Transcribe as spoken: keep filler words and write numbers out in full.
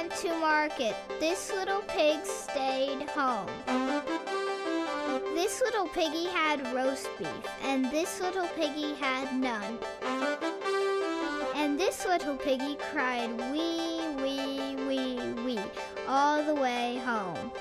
went to market. This little pig stayed home. This little piggy had roast beef, and this little piggy had none. And this little piggy cried wee, wee, wee, wee all the way home.